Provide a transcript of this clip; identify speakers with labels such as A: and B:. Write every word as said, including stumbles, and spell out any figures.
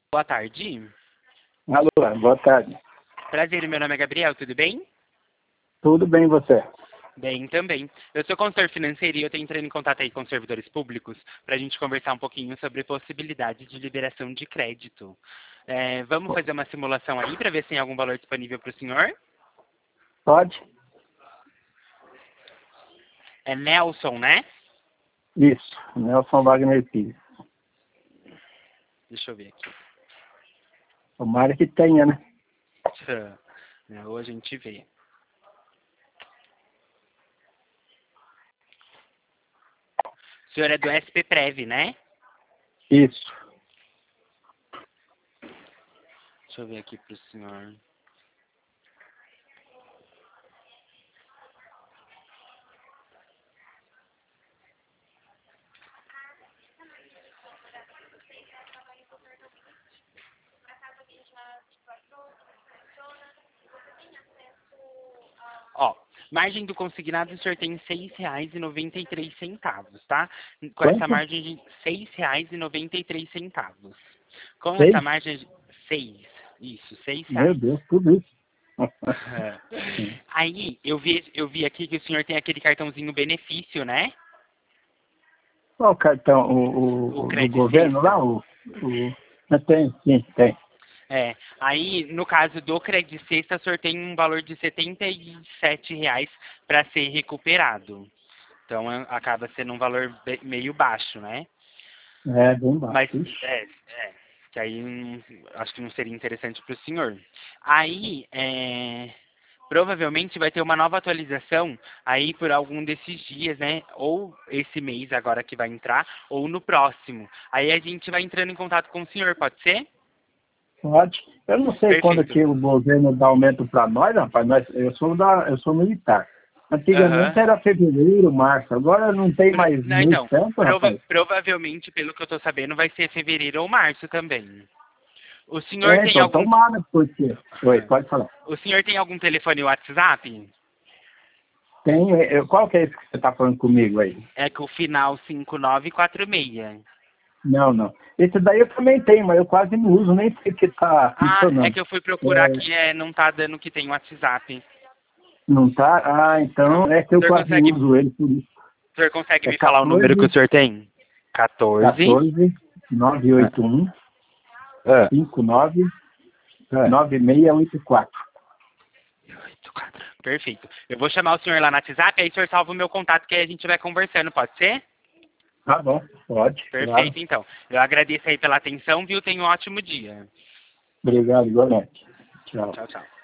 A: Boa tarde.
B: Alô, boa tarde.
A: Prazer, meu nome é Gabriel, tudo bem?
B: Tudo bem, você?
A: Bem, também. Eu sou consultor financeiro e eu estou entrando em contato aí com os servidores públicos para a gente conversar um pouquinho sobre possibilidade de liberação de crédito. É, vamos fazer uma simulação aí para ver se tem algum valor disponível para o senhor?
B: Pode?
A: É Nelson, né?
B: Isso, Nelson Wagner Pires.
A: Deixa eu ver aqui.
B: Tomara que tenha, né?
A: Tchã. É, ou a gente vê. O senhor é do S P Prev, né?
B: Isso.
A: Deixa eu ver aqui para o senhor. Ó, margem do consignado o senhor tem seis reais e noventa e três centavos, tá? Com
B: Quanto?
A: essa margem de seis reais e noventa e três centavos. Com essa
B: Seis?
A: margem de seis, isso, seis
B: Meu
A: reais.
B: Deus, tudo isso.
A: É. Aí, eu vi, eu vi aqui que o senhor tem aquele cartãozinho benefício, né?
B: Qual o cartão? O,
A: O
B: o, do
A: Credit
B: governo lá?
A: Sexta.
B: O, o... Ah, tem, sim, tem.
A: É, aí no caso do Credit Sexta, o senhor tem um valor de setenta e sete reais para ser recuperado. Então é- acaba sendo um valor be- meio baixo, né?
B: É, bem baixo.
A: Mas,
B: Ixi.
A: é, é, que aí hum, acho que não seria interessante para o senhor. Aí, é, provavelmente vai ter uma nova atualização aí por algum desses dias, né? Ou esse mês agora que vai entrar, ou no próximo. Aí a gente vai entrando em contato com o senhor, pode ser?
B: Pode. Eu não sei quando
A: Perfeito.
B: que o governo dá aumento para nós, rapaz. Nós, eu, sou da, eu sou militar. Antigamente
A: Aham.
B: era fevereiro, março. Agora não tem
A: Pro-
B: mais
A: Não,
B: muito
A: então,
B: tempo,
A: prova-
B: rapaz.
A: provavelmente, pelo que eu tô sabendo, vai ser fevereiro ou março também. O senhor
B: É,
A: tem
B: então
A: algum...
B: tomara, porque... Oi, pode falar.
A: O senhor tem algum telefone WhatsApp?
B: Tem, é, é, qual que é esse que você está falando comigo aí?
A: É com o final cinco nove quatro seis.
B: Não, não. Esse daí eu também tenho, mas eu quase não uso, nem sei que está
A: Ah, é
B: funcionando.
A: que eu fui procurar
B: É,
A: aqui, é, não tá dando que tem WhatsApp.
B: não tá? Ah,
A: Não.
B: então é que
A: O
B: eu
A: senhor
B: quase não
A: consegue,
B: uso ele por isso.
A: o senhor consegue
B: É
A: me falar o número que o
B: quatorze,
A: senhor tem? quatorze.
B: quatorze, nove oito um,
A: Ah.
B: cinco nove,
A: Ah.
B: nove seis oito quatro.
A: Perfeito. Eu vou chamar o senhor lá no WhatsApp, aí o senhor salva o meu contato que aí a gente vai conversando, pode ser?
B: Tá bom, pode, claro.
A: Perfeito, então. Eu agradeço aí pela atenção, viu? Tenha um ótimo dia.
B: Obrigado, igualmente. Tchau.
A: Tchau, tchau.